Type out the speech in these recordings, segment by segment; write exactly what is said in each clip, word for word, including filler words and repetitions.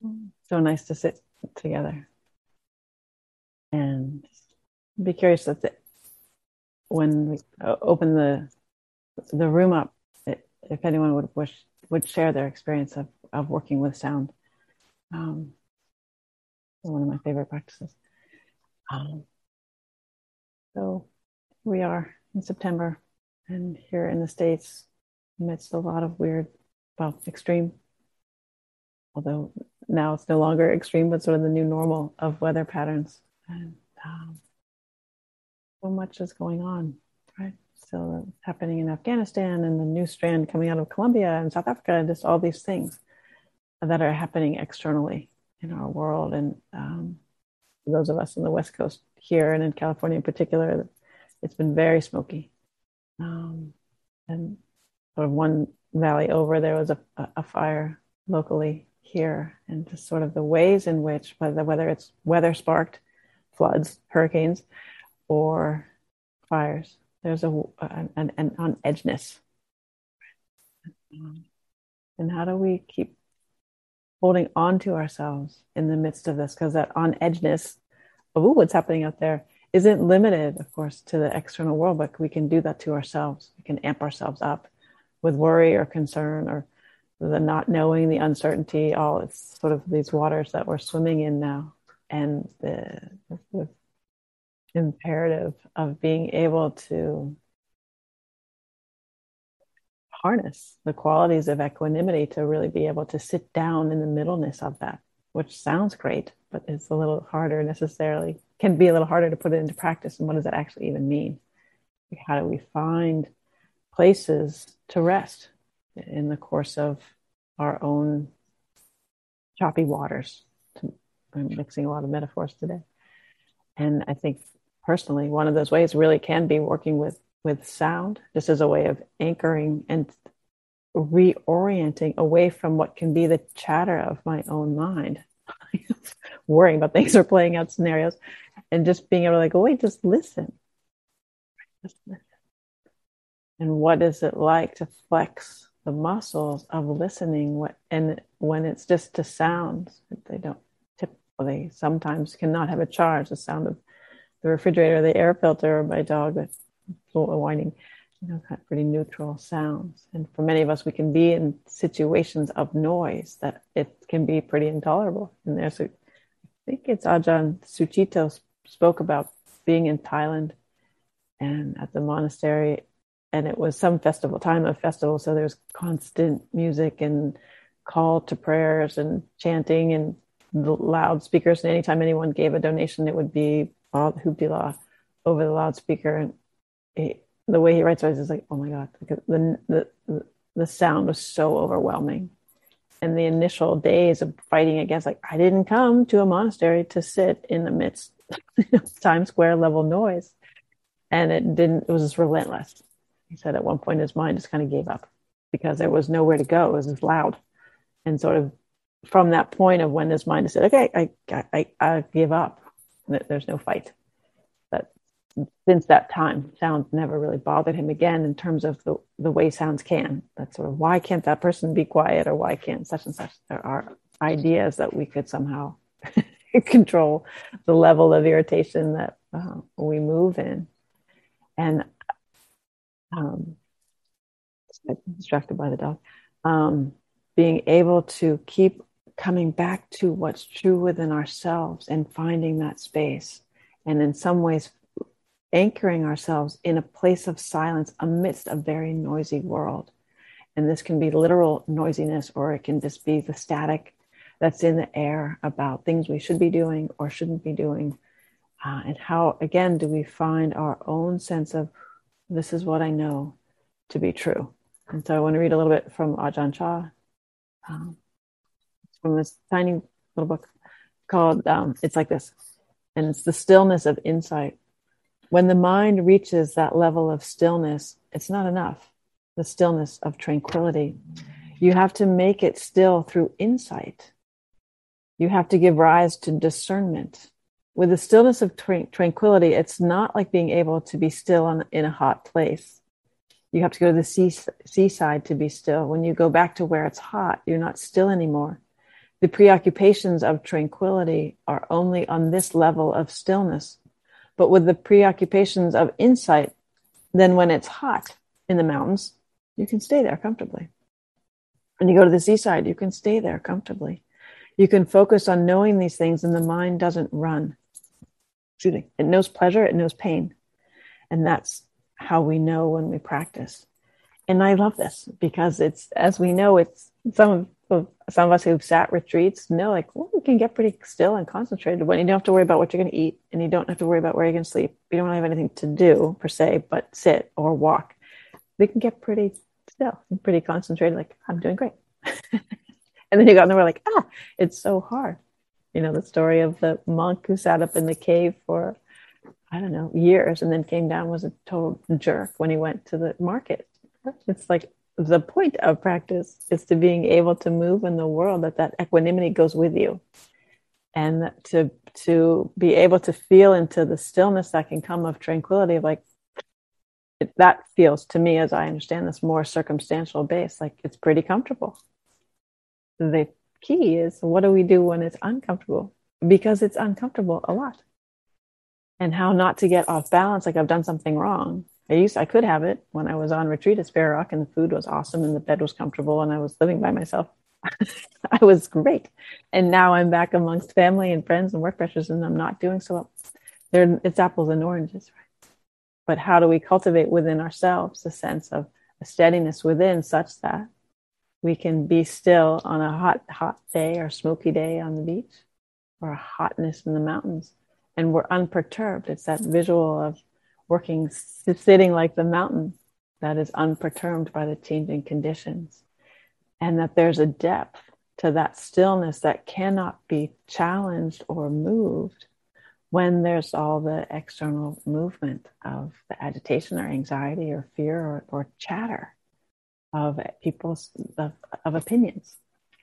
So nice to sit together and be curious that the, when we uh, open the the room up, if anyone would wish would share their experience of, of working with sound. Um, one of my favorite practices. Um, so we are in September, and here in the States, amidst a lot of weird, well, extreme, although now it's no longer extreme, but sort of the new normal of weather patterns. And um, so much is going on, right? Still happening in Afghanistan, and the new strand coming out of Colombia and South Africa, and just all these things that are happening externally in our world. And um, for those of us on the West Coast here and in California in particular, it's been very smoky. Um, and sort of one valley over, there was a, a fire locally here, and just sort of the ways in which, whether, whether it's weather sparked floods, hurricanes, or fires, there's a an, an, an on edgeness. And how do we keep holding on to ourselves in the midst of this? Because that on edgeness of, ooh, what's happening out there isn't limited, of course, to the external world, but we can do that to ourselves. We can amp ourselves up with worry or concern or the not knowing, the uncertainty, all it's sort of these waters that we're swimming in now. And the, the imperative of being able to harness the qualities of equanimity to really be able to sit down in the middleness of that, which sounds great, but it's a little harder necessarily, can be a little harder to put it into practice. And what does that actually even mean? Like, how do we find places to rest in the course of our own choppy waters? I'm mixing a lot of metaphors today. And I think personally, one of those ways really can be working with, with sound, just as a way of anchoring and reorienting away from what can be the chatter of my own mind, worrying about things or playing out scenarios, and just being able to like, oh, wait, just listen. Just listen. And what is it like to flex the muscles of listening? What, and when it's just to sounds, they don't typically, sometimes cannot have a charge. The sound of the refrigerator, the air filter, or my dog that's whining, you know, kind of pretty neutral sounds. And for many of us, we can be in situations of noise that it can be pretty intolerable. And there's a, I think it's Ajahn Suchito spoke about being in Thailand and at the monastery, and it was some festival, time of festival, so there's constant music and call to prayers and chanting and loudspeakers. And anytime anyone gave a donation, it would be all the hoopty-la over the loudspeaker. And he, the way he writes it is like, oh my God, the, the the sound was so overwhelming. And the initial days of fighting against, like, I didn't come to a monastery to sit in the midst of Times Square level noise. And it didn't, it was just relentless. He said at one point his mind just kind of gave up because there was nowhere to go. It was just loud. And sort of from that point of when his mind said, okay, I, I, I give up. There's no fight. But since that time, sound never really bothered him again in terms of the, the way sounds can. That's sort of, why can't that person be quiet, or why can't such and such? There are ideas that we could somehow control the level of irritation that uh, we move in. And um, distracted by the dog. Um, being able to keep coming back to what's true within ourselves and finding that space. And in some ways, anchoring ourselves in a place of silence amidst a very noisy world. And this can be literal noisiness, or it can just be the static that's in the air about things we should be doing or shouldn't be doing. Uh, and how, again, do we find our own sense of, this is what I know to be true. And so I want to read a little bit from Ajahn Chah, um, from this tiny little book called, um, it's like this, and it's the stillness of insight. When the mind reaches that level of stillness, it's not enough, the stillness of tranquility. You have to make it still through insight. You have to give rise to discernment. With the stillness of tra- tranquility, it's not like being able to be still on, in a hot place. You have to go to the sea, seaside to be still. When you go back to where it's hot, you're not still anymore, The preoccupations of tranquility are only on this level of stillness. But with the preoccupations of insight, then when it's hot in the mountains, you can stay there comfortably. When you go to the seaside, you can stay there comfortably. You can focus on knowing these things and the mind doesn't run. Excuse me. It knows pleasure, it knows pain. And that's how we know when we practice. And I love this because it's, as we know, it's some of, some of us who've sat retreats know, like, well, we can get pretty still and concentrated when you don't have to worry about what you're going to eat and you don't have to worry about where you're going to sleep. You don't have anything to do per se, but sit or walk. We can get pretty still and pretty concentrated, like, I'm doing great. And then you go and we're like, ah, it's so hard. You know, the story of the monk who sat up in the cave for, I don't know, years and then came down, was a total jerk when he went to the market. It's like the point of practice is to being able to move in the world, that that equanimity goes with you. And to to be able to feel into the stillness that can come of tranquility, of like, it, that feels to me, as I understand this, more circumstantial based, like it's pretty comfortable. The key is, what do we do when it's uncomfortable? Because it's uncomfortable a lot. And how not to get off balance, like I've done something wrong. I used, I could have it when I was on retreat at Spare Rock and the food was awesome and the bed was comfortable and I was living by myself. I was great. And now I'm back amongst family and friends and work pressures and I'm not doing so well. There, it's apples and oranges, right? But how do we cultivate within ourselves a sense of a steadiness within, such that we can be still on a hot, hot day or smoky day on the beach, or a hotness in the mountains, and we're unperturbed? It's that visual of working, sitting like the mountain that is unperturbed by the changing conditions. And that there's a depth to that stillness that cannot be challenged or moved when there's all the external movement of the agitation or anxiety or fear or, or chatter of people's of, of opinions.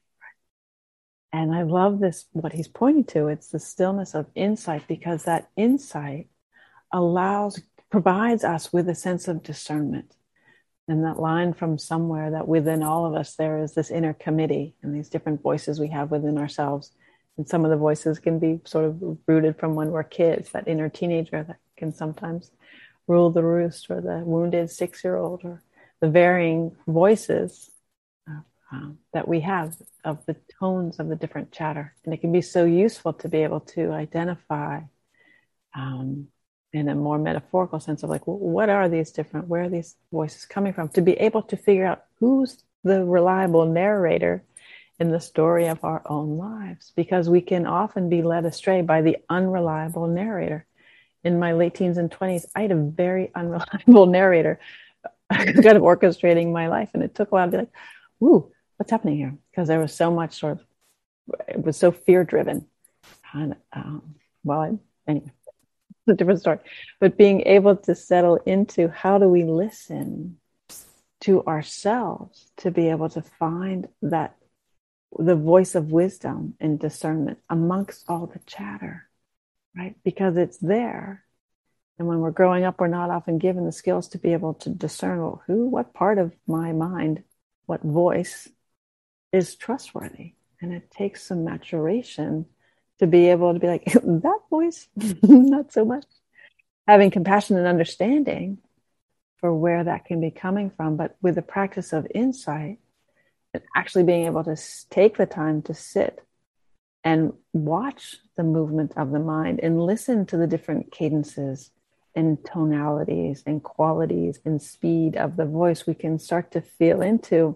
And I love this, what he's pointing to. It's the stillness of insight, because that insight allows, provides us with a sense of discernment. And that line from somewhere, that within all of us there is this inner committee and these different voices we have within ourselves. And some of the voices can be sort of rooted from when we're kids, that inner teenager that can sometimes rule the roost, or the wounded six-year-old, or the varying voices uh, um, that we have of the tones of the different chatter. And it can be so useful to be able to identify um, in a more metaphorical sense of like, well, what are these different, where are these voices coming from? To be able to figure out who's the reliable narrator in the story of our own lives, because we can often be led astray by the unreliable narrator. In my late teens and twenties, I had a very unreliable narrator kind of orchestrating my life. And it took a while to be like, ooh, what's happening here? Because there was so much sort of, it was so fear driven. And, um, well, I, anyway, it's a different story. But being able to settle into, how do we listen to ourselves to be able to find that the voice of wisdom and discernment amongst all the chatter, right? Because it's there. And when we're growing up, we're not often given the skills to be able to discern, well, who, what part of my mind, what voice is trustworthy. And it takes some maturation to be able to be like, that voice, not so much. Having compassion and understanding for where that can be coming from, but with the practice of insight, and actually being able to take the time to sit and watch the movement of the mind and listen to the different cadences and tonalities and qualities and speed of the voice, we can start to feel into,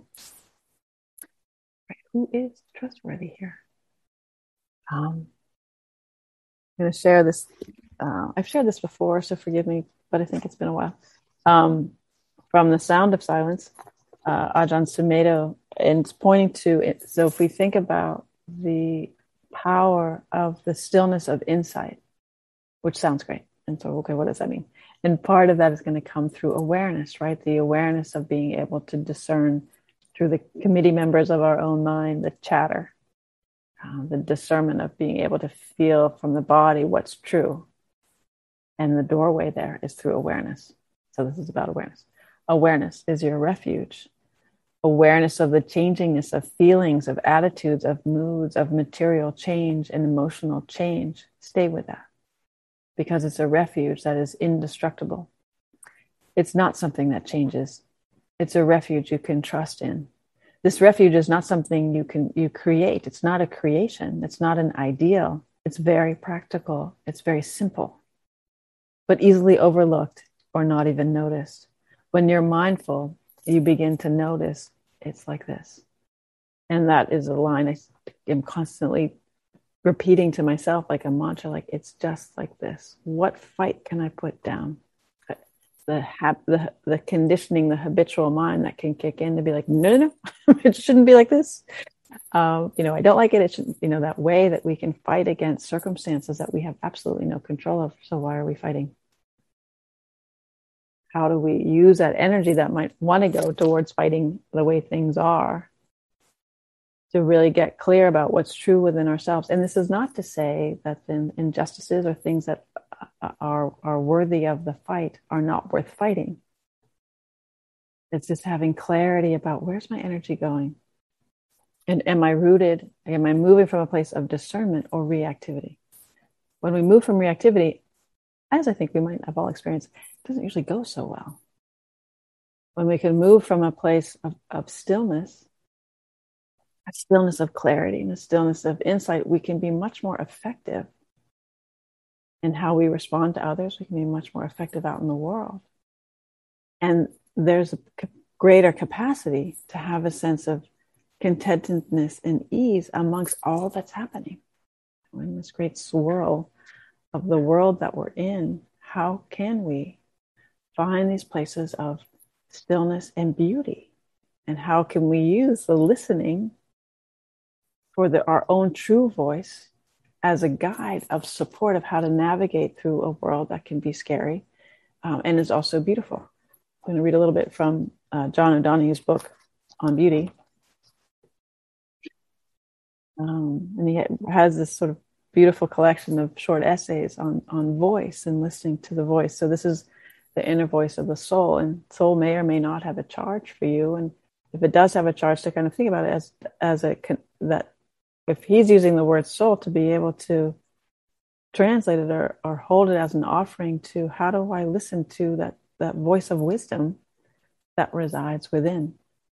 right, who is trustworthy here. Um, I'm going to share this. Uh, I've shared this before, so forgive me, but I think it's been a while. Um, from The Sound of Silence, uh, Ajahn Sumedho, and it's pointing to it. So if we think about the power of the stillness of insight, which sounds great. And so, okay, what does that mean? And part of that is going to come through awareness, right? The awareness of being able to discern through the committee members of our own mind, the chatter, uh, the discernment of being able to feel from the body what's true. And the doorway there is through awareness. So this is about awareness. Awareness is your refuge. awareness of the changingness of feelings, of attitudes, of moods, of material change and emotional change. Stay with that, because it's a refuge that is indestructible. It's not something that changes. It's a refuge you can trust in. This refuge is not something you can you create. It's not a creation. It's not an ideal. It's very practical. It's very simple, but easily overlooked or not even noticed. When you're mindful, you begin to notice it's like this. And that is a line I am constantly repeating to myself like a mantra, like it's just like this. What fight can I put down? The, hab- the the conditioning, the habitual mind that can kick in to be like, no, no, no, it shouldn't be like this. Um, you know, I don't like it. It shouldn't, you know, that way that we can fight against circumstances that we have absolutely no control of. So why are we fighting? How do we use that energy that might want to go towards fighting the way things are to really get clear about what's true within ourselves? And this is not to say that the injustices or things that are, are worthy of the fight are not worth fighting. It's just having clarity about where's my energy going? And am I rooted? Am I moving from a place of discernment or reactivity? When we move from reactivity, as I think we might have all experienced, it doesn't usually go so well. When we can move from a place of, of stillness, a stillness of clarity and a stillness of insight, we can be much more effective in how we respond to others. We can be much more effective out in the world. And there's a greater capacity to have a sense of contentedness and ease amongst all that's happening. In this great swirl of the world that we're in, how can we find these places of stillness and beauty? And how can we use the listening for the, our own true voice as a guide of support of how to navigate through a world that can be scary um, and is also beautiful? I'm going to read a little bit from uh, John O'Donoghue's book on beauty. Um, and he has this sort of beautiful collection of short essays on, on voice and listening to the voice. So this is the inner voice of the soul, and soul may or may not have a charge for you. And if it does have a charge, to kind of think about it as, as a, that if he's using the word soul, to be able to translate it or, or hold it as an offering to how do I listen to that, that voice of wisdom that resides within.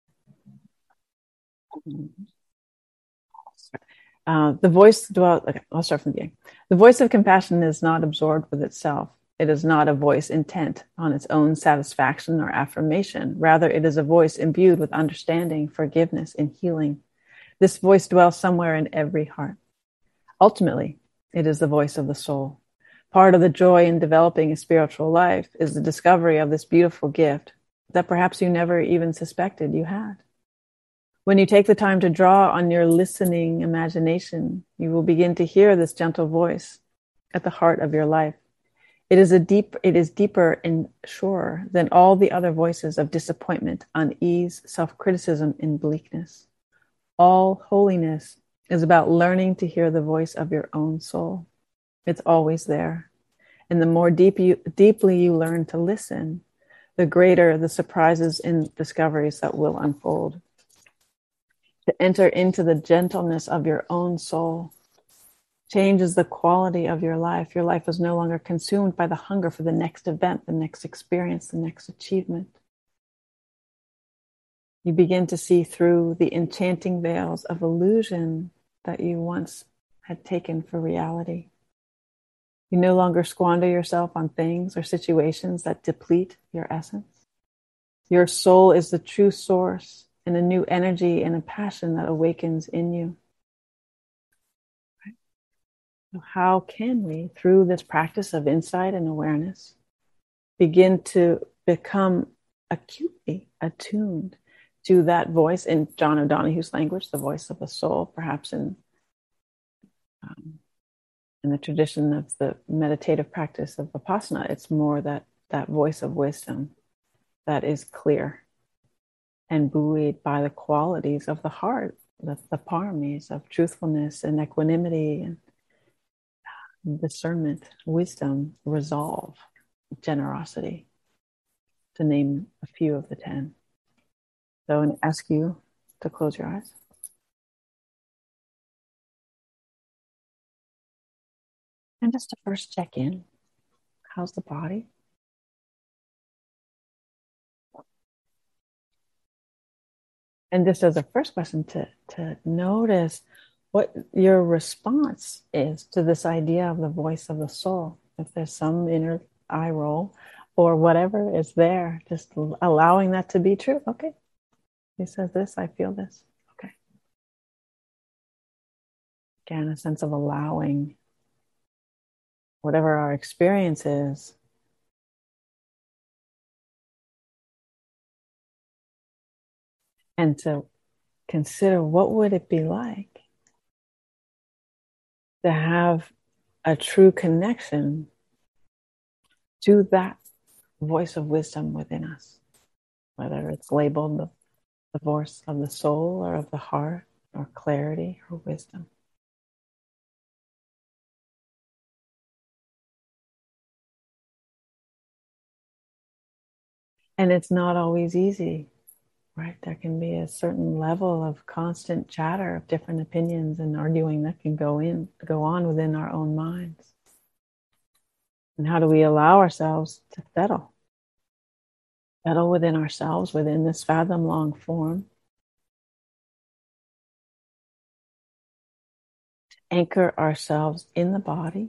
Uh, the voice dwells, okay, I'll start from the beginning. The voice of compassion is not absorbed with itself. It is not a voice intent on its own satisfaction or affirmation. Rather, it is a voice imbued with understanding, forgiveness, and healing. This voice dwells somewhere in every heart. Ultimately, it is the voice of the soul. Part of the joy in developing a spiritual life is the discovery of this beautiful gift that perhaps you never even suspected you had. When you take the time to draw on your listening imagination, you will begin to hear this gentle voice at the heart of your life. It is a deep, it is deeper and surer than all the other voices of disappointment, unease, self-criticism, and bleakness. All holiness is about learning to hear the voice of your own soul. It's always there. And the more deep you, deeply you learn to listen, the greater the surprises and discoveries that will unfold. To enter into the gentleness of your own soul changes the quality of your life. Your life is no longer consumed by the hunger for the next event, the next experience, the next achievement. You begin to see through the enchanting veils of illusion that you once had taken for reality. You no longer squander yourself on things or situations that deplete your essence. Your soul is the true source, and a new energy and a passion that awakens in you. Right? So how can we, through this practice of insight and awareness, begin to become acutely attuned to that voice in John O'Donoghue's language, the voice of the soul, perhaps in, um, in the tradition of the meditative practice of Vipassana, it's more that, that voice of wisdom that is clear and buoyed by the qualities of the heart, the, the paramis of truthfulness and equanimity and discernment, wisdom, resolve, generosity, to name a few of the ten. So I'm going to ask you to close your eyes. And just to first check in, how's the body? And just as a first question, to, to notice what your response is to this idea of the voice of the soul. If there's some inner eye roll or whatever is there, just allowing that to be true. Okay, he says this, I feel this. Okay. Again, a sense of allowing whatever our experience is. And to consider, what would it be like to have a true connection to that voice of wisdom within us, whether it's labeled the, the voice of the soul or of the heart or clarity or wisdom. And it's not always easy, right? There can be a certain level of constant chatter of different opinions and arguing that can go in, go on within our own minds. And how do we allow ourselves to settle? Settle within ourselves, within this fathom-long form. To anchor ourselves in the body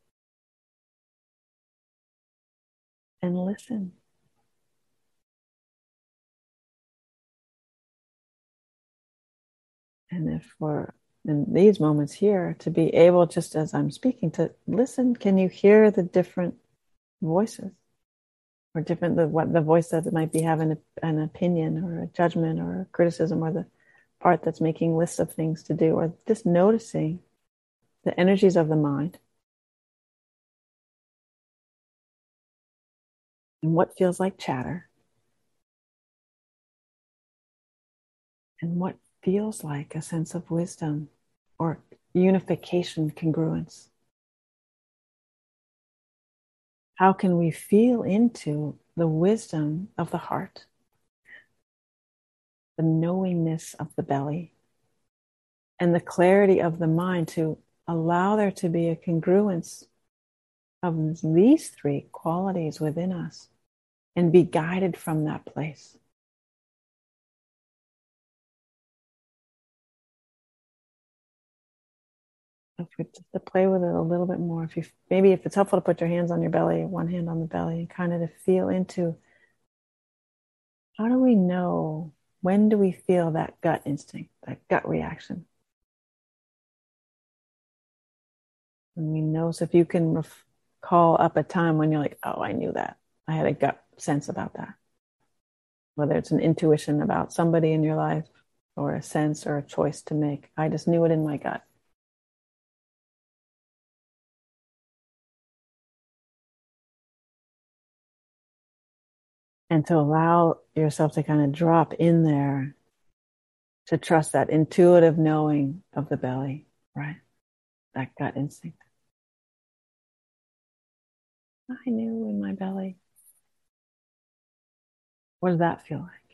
and listen. And if we're in these moments here, to be able, just as I'm speaking, to listen, can you hear the different voices? Or different, the, what the voice that might be having a, an opinion or a judgment or a criticism, or the part that's making lists of things to do, or just noticing the energies of the mind and what feels like chatter and what feels like a sense of wisdom or unification, congruence. How can we feel into the wisdom of the heart, the knowingness of the belly, and the clarity of the mind, to allow there to be a congruence of these three qualities within us and be guided from that place? If we just to play with it a little bit more, if you maybe if it's helpful to put your hands on your belly, one hand on the belly, and kind of to feel into, how do we know, when do we feel that gut instinct, that gut reaction? And we know, so if you can ref- call up a time when you're like, oh, I knew that. I had a gut sense about that. Whether it's an intuition about somebody in your life or a sense or a choice to make. I just knew it in my gut. And to allow yourself to kind of drop in there, to trust that intuitive knowing of the belly, right? That gut instinct. I knew in my belly. What does that feel like?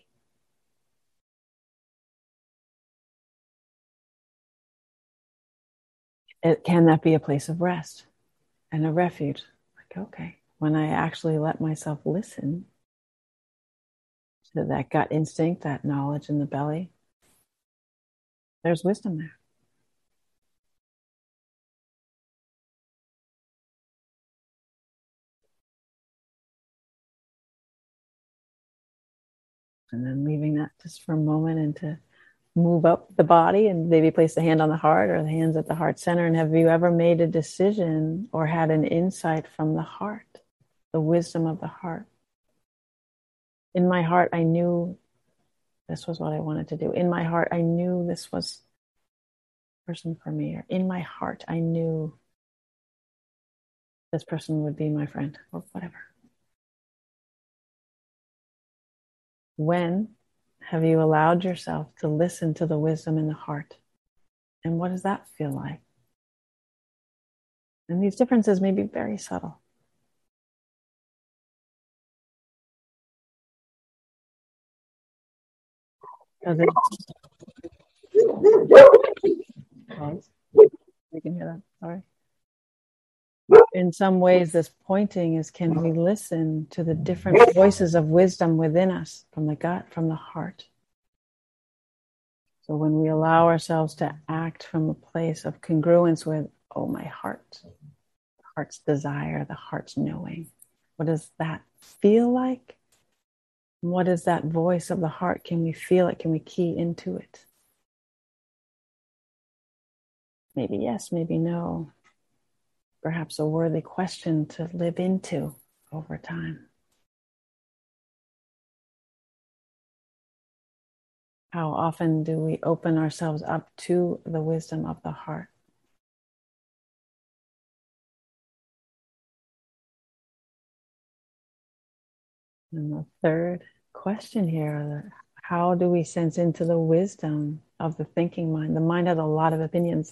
It, can that be a place of rest and a refuge? Like, okay, when I actually let myself listen to that gut instinct, that knowledge in the belly, there's wisdom there. And then leaving that just for a moment, and to move up the body and maybe place the hand on the heart or the hands at the heart center. And have you ever made a decision or had an insight from the heart, the wisdom of the heart? In my heart, I knew this was what I wanted to do. In my heart, I knew this was the person for me. Or in my heart, I knew this person would be my friend, or whatever. When have you allowed yourself to listen to the wisdom in the heart? And what does that feel like? And these differences may be very subtle. Does it? Pause. You can hear that. Sorry. In some ways, this pointing is, can we listen to the different voices of wisdom within us, from the gut, from the heart? So when we allow ourselves to act from a place of congruence with, oh, my heart, the heart's desire, the heart's knowing, what does that feel like? What is that voice of the heart? Can we feel it? Can we key into it? Maybe yes, maybe no. Perhaps a worthy question to live into over time. How often do we open ourselves up to the wisdom of the heart? And the third question here, how do we sense into the wisdom of the thinking mind? The mind has a lot of opinions.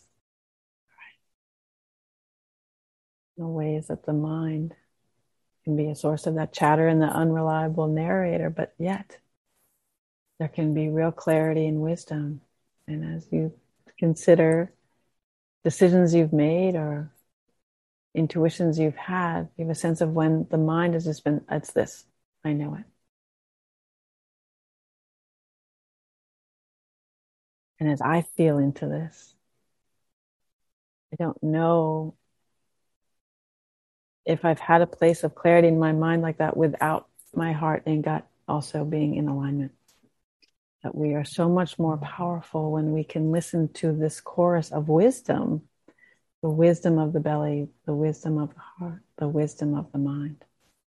The ways that the mind can be a source of that chatter and the unreliable narrator, but yet there can be real clarity and wisdom. And as you consider decisions you've made or intuitions you've had, you have a sense of when the mind has just been, it's this, I know it. And as I feel into this, I don't know if I've had a place of clarity in my mind like that without my heart and gut also being in alignment. That we are so much more powerful when we can listen to this chorus of wisdom, the wisdom of the belly, the wisdom of the heart, the wisdom of the mind.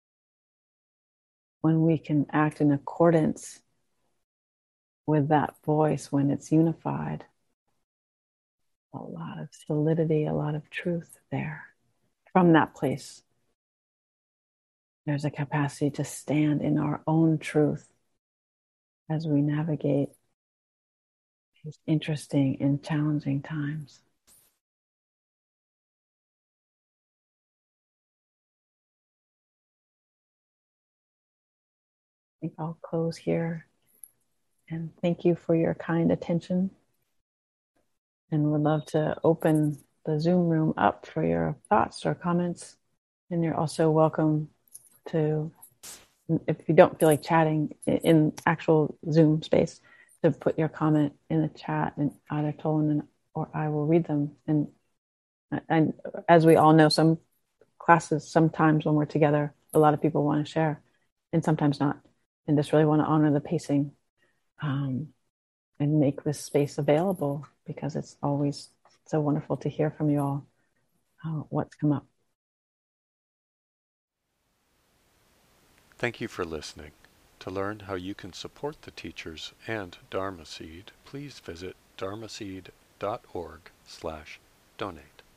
When we can act in accordance with that voice, when it's unified, a lot of solidity, a lot of truth there. From that place, there's a capacity to stand in our own truth as we navigate these interesting and challenging times. I think I'll close here and thank you for your kind attention. And would love to open the Zoom room up for your thoughts or comments. And you're also welcome to, if you don't feel like chatting in actual Zoom space, to put your comment in the chat, and either Tolan or I will read them. And and as we all know, some classes, sometimes when we're together, a lot of people want to share, and sometimes not, and just really want to honor the pacing um, and make this space available, because it's always so wonderful to hear from you all uh, what's come up. Thank you for listening. To learn how you can support the teachers and Dharma Seed, please visit dharmaseed dot org slash donate.